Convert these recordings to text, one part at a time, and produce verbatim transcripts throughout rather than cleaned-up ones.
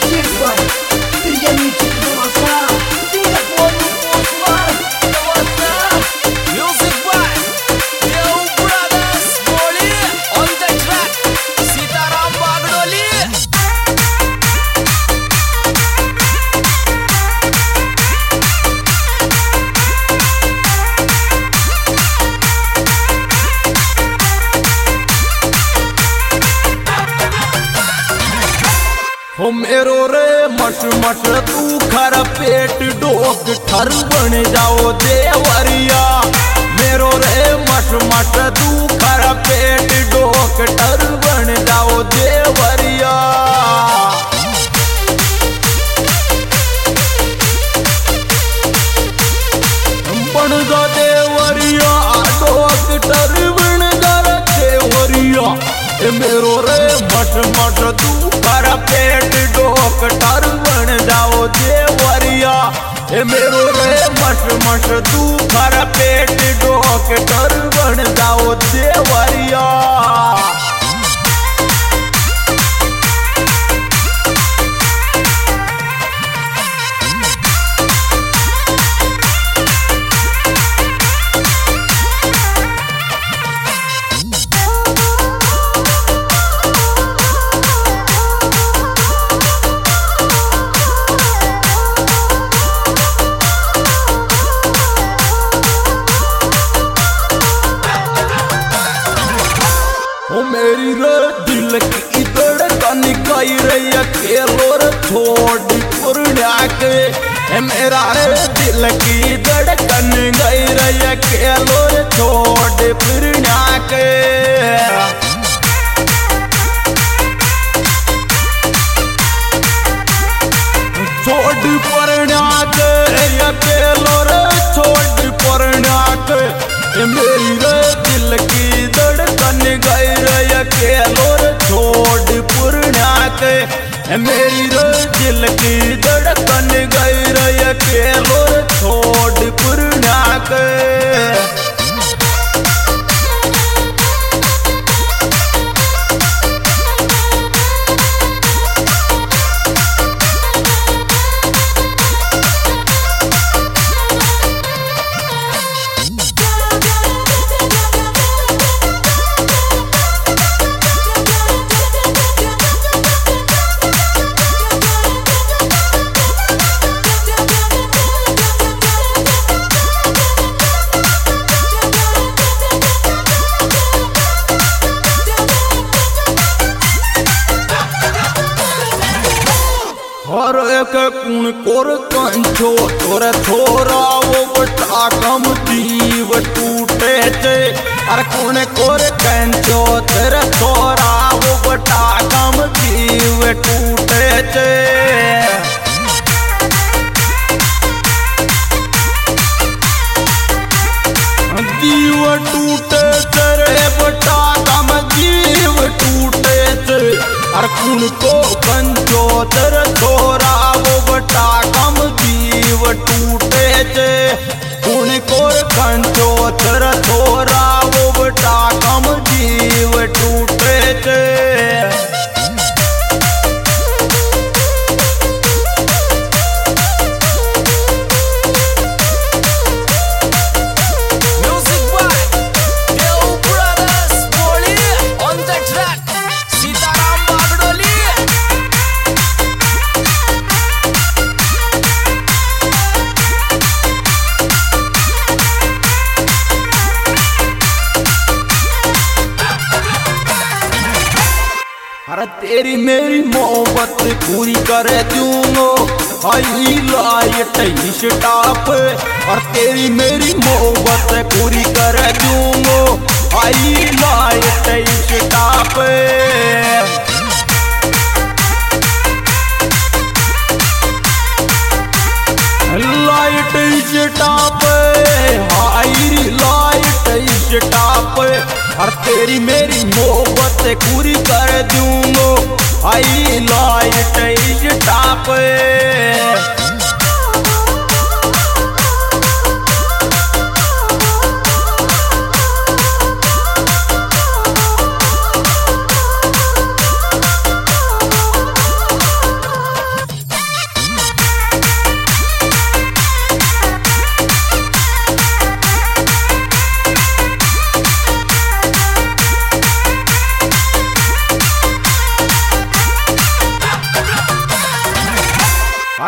हो मेरो रे मट मट तू खर पेट डोक ठर बन जाओ देवरिया। मेरो रे मट मट तू खर पेट डोक ठर बन जाओ देवरिया। बन जा देवरिया डोक ठर बन जा देवरिया। मेरो रे मट मट तू खर पेट डोक ठर बन जाओ देवरिया। मेरो रे मट मट तू खर पेट डोक ठर बन जाओ देवरिया। मेरी रे दिल की धड़कन गई रही अकेलो रे छोड़ पुरनिया के। मेरा रे दिल की धड़कन गई रही अकेलो रे छोड़ पुरनिया के। छोड़ पुरनिया के अकेलो रे छोड़ पुरनिया के। मेरी रे दिल की धड़कन गई रही अकेलो रे छोड़ पुरनिया के। मेरी रे दिल की धड़कन गई रही अकेलो रे छोड़ पुरनिया के। हर एक कुण कोर कंचो तोरे थोरा वो बटा कम दीव टूटे चे। अरे कुण कोर कंचो तेरे थोरा वो बटा कम दीव टूटे चे। दीव टूटे तेरे बटा कम दीव टूटे चे। अरे कुण को कंचो तेरे थोरा वो बटा कम दीव टूटे चे। कुण कोर कंचो तेरे थोरा वो बटा कम दीव टूटे चे। अरे तेरी मेरी मोहब्बत पूरी कर दूंगो आई लाइट स्टॉप। और तेरी मेरी मोहब्बत पूरी कर दूंगो आई light stop. Light stop high light stop. और तेरी मेरी मोहब्बत पूरी कर दूंगो आई लाइट स्टॉप।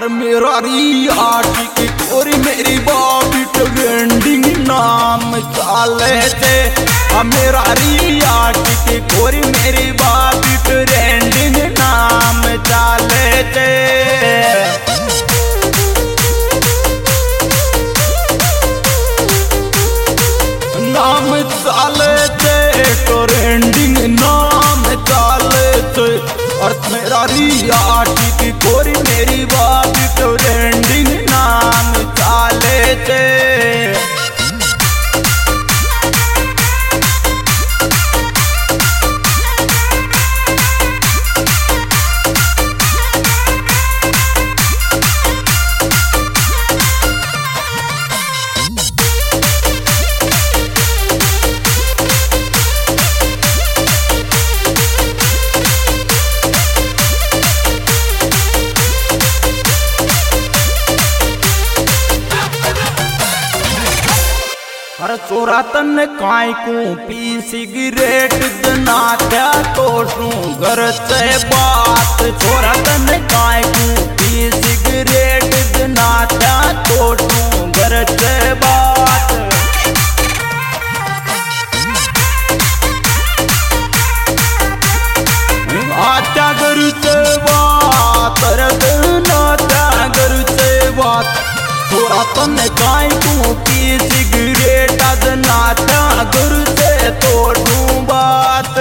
अरे मेरा रिया की कोरी मेरी बाबी ट्रेंडिंग नाम चाले थे। मेरा रिया की कोरी मेरी बाबी ट्रेंडिंग नाम चाले थे। नाम चाले थे ट्रेंडिंग नाम चाले थे। और मेरा रिया की कोरी मेरी बाबी ट्रेंडिंग नाम चाले थे। अरे चोरा तन काय को पी सिगरेट जनात्या तो शू घर से बात। चोरा तन काय को पी सिगरेट जनात्या तो शू घर से बात। आत्या घर से बात नात्या घर से बात। चोरा तन काय को पी सिगरेट नात्या घर से तोड़ू बात।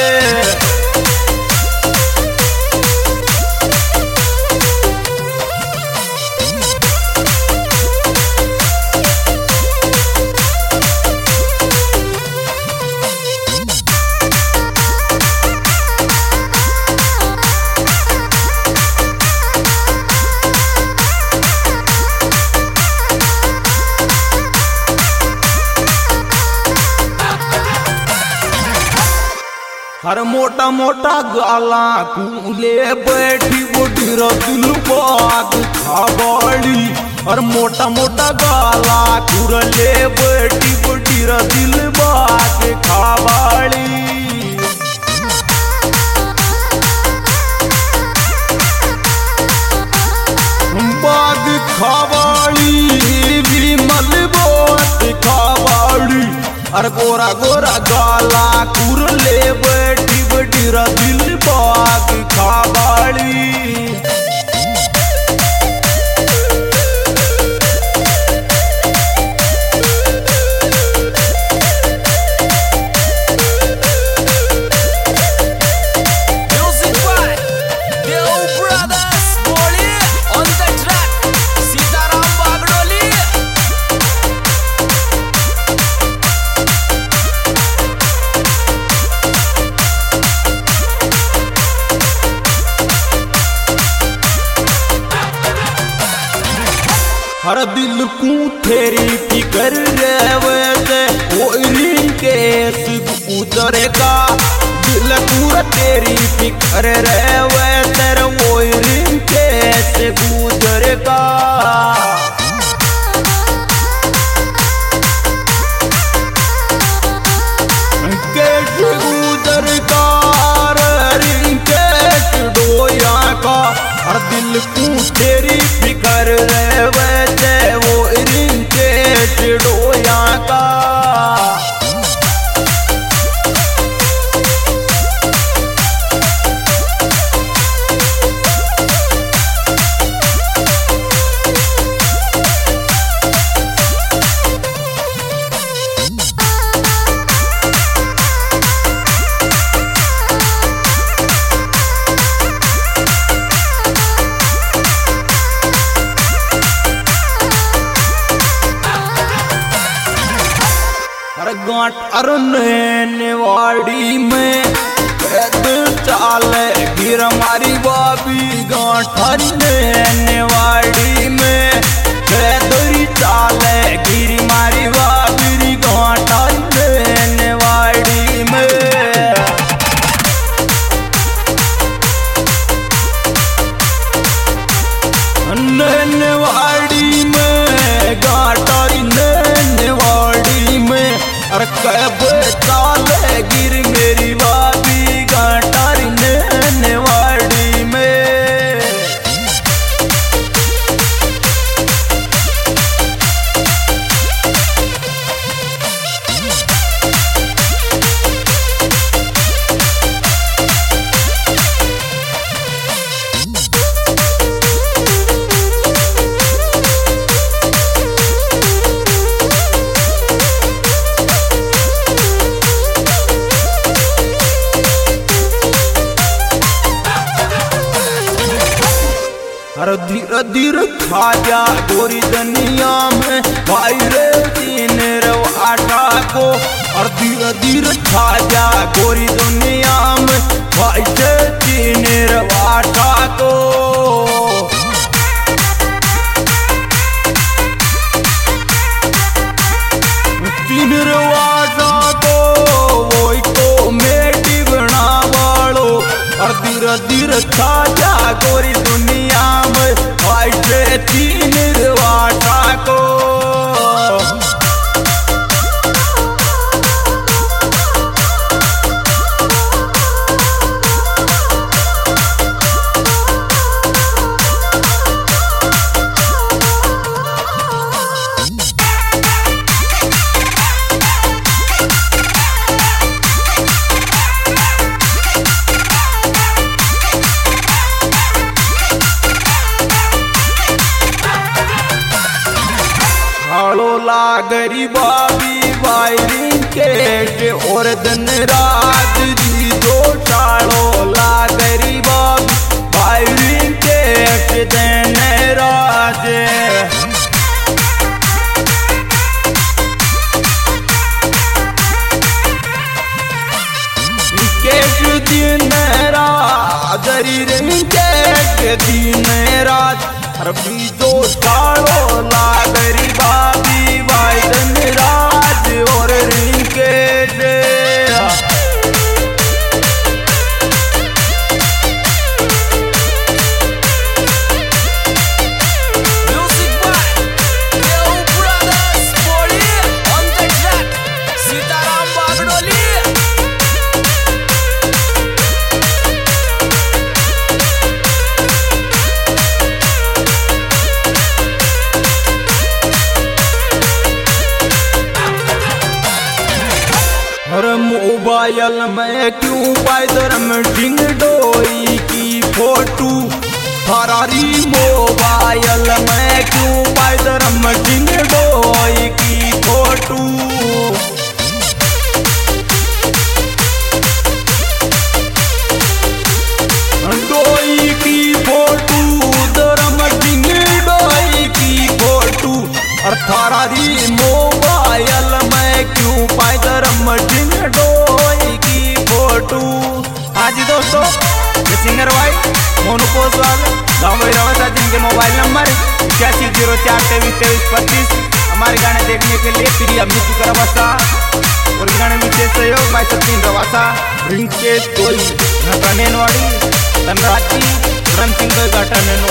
हर मोटा मोटा गाला कूले बैठी बुढ़ीर दिल बाग खाबाड़ी। और मोटा मोटा गाला कुरले बैठी बुढ़ीर दिल बाग खाबाड़ी। बाग खाबाड़ी विमल बोत खाबाड़ी। और गोरा गोरा गाला कुरले बैठी बटीरा दिल बाग खाबाड़ी। हर दिल को तेरी फिकर रहवे कोई केस गुजरेगा। दिल पूरा तेरी फिकर रहवे तेरे वो केस गुजरेगा। केस गुजरेगा केस डोया का। हर दिल को तेरी फिकर रहवे वो इनके चिड़ोया का। गांठ अरनेवाड़ी में पैदल चाले गिर हमारी बाबी। गांठ अरनेवाड़ी में पैदल चाले गिर हमारी बाबी। गांठ अरनेवाड़ी में नैनवाड़ी में गांठ अरनेवाड़ी में। और कब चाले गिर मेरी बाबी गांठ अरनेवाड़ी में। हर धीरे धीरे खा जा गोरी दुनिया में भाई रे तीन आटा को। और धीरे धीरे खा जा गोरी दुनिया में भाई रे तीन आटा को। तीन आटा को वही तो मेटी बना वालो। और धीरे धीरे खा जा गोरी दुनिया में भाई रे तीन आटा को। लागरी बाबी वायरिंग के और दिन रात जी दो चाड़ो लागरी बाबी वायरिंग के दिन रात। के दिन रात रिंग के दिन रात हर भी दो चाड़ो लागरी बाबी राज और रिंकेट। Music by Leo Brothers, Boli on the track, Sitaram Bagdoli। हर मोबाइल में क्यों पाइदर में डिंग डोई की फोटो। फरारी मोबाइल में क्यों पाइदर में डिंग डोई की फोटो। डोई की फोटो दरम डिंग डोई की फोटो। और फरारी मोबाइल में क्यों पाइदर डिंग डोई की फोटो। हाँ जी दोस्तों, ये सिंगर भाई मोनू पोसवाल गाँव रवासा, जिनके मोबाइल नंबर इक्यासी जीरो चार तेईस तेईस पच्चीस। हमारे गाने देखने के लिए प्रिय म्यूजिक रवासा और गाने विशेष सहयोग भाई सचिन रवासा, रिंकेश कोई घटनेनवाड़ी, धनराज जी, रन सिंह घटनेनवाड़ी।